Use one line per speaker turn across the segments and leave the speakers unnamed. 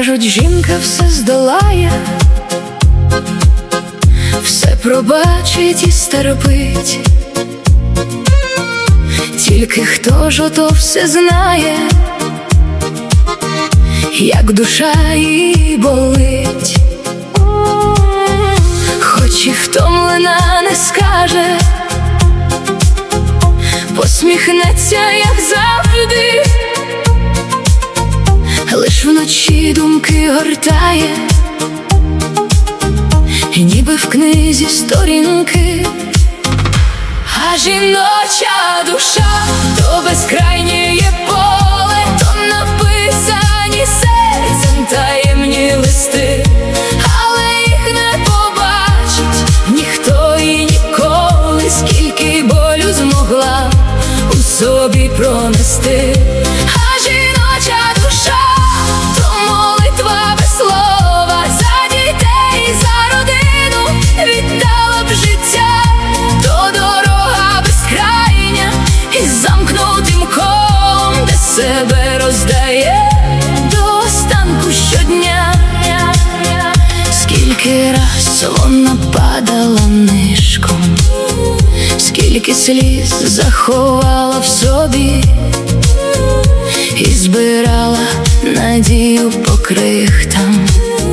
Кажуть, жінка все здолає, все пробачить і стерпить. Тільки хто ж ото все знає, як душа її болить. Хоч і втомлена не скаже, посміхнеться, як завжди. Лиш вночі думки гортає, ніби в книзі сторінки. А жіноча душа то безкрайнє поле, то написані серцем таємні листи. Але їх не побачить ніхто і ніколи, скільки болю змогла у собі пронести. А жіноча душа то молитва без слова, за дітей, за родину віддала б життя. То дорога безкрайня із замкнутим колом, де себе роздає до останку щодня. Скільки раз вона падала нишком, скільки сліз заховала в собі, і збирала надію по крихтам,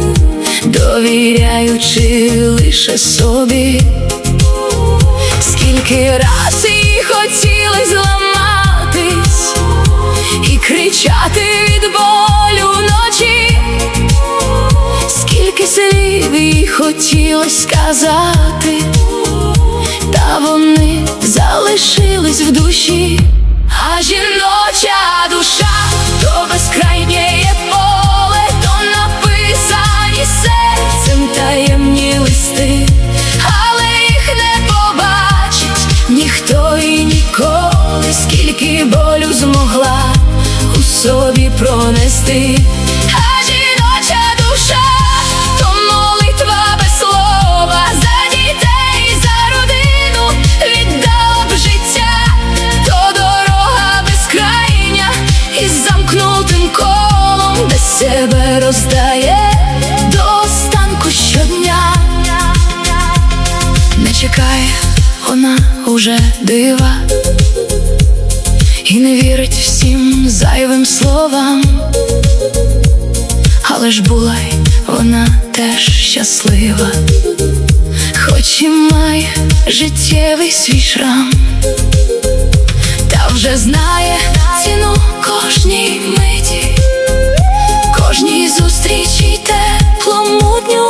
довіряючи лише собі. Скільки раз їй хотілось зламатись і кричати від болю вночі, скільки слів їй хотілось сказати, та вони залишились в душі. А жіноча душа то безкрайнє поле, то написані серцем таємні листи. Але їх не побачить ніхто і ніколи, скільки болю змогла у собі пронести. А жіноча душа то молитва без слова, за дітей, за родину віддала б життя. То дорога безкрайня із замкнутим колом, де себе роздає до останку щодня. Не чекає вона уже дива і не вірить всім зайвим словам, але ж була й вона теж щаслива, хоч і має життєвий свій шрам. Та вже знає ціну кожній миті, кожній зустрічі, теплому дню.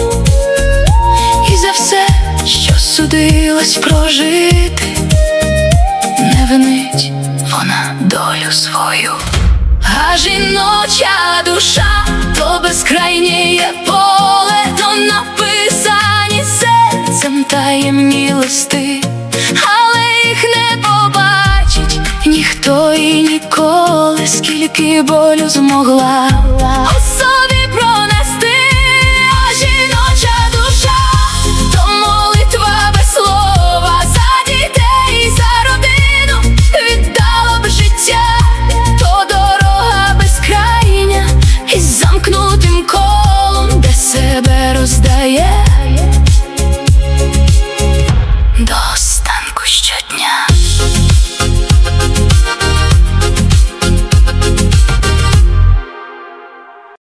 І за все, що судилось прожити, не винить вона долю свою. А жіноча душа то безкрайнє поле, то написані серцем таємні листи. Але їх не побачить ніхто і ніколи, скільки болю змогла у собі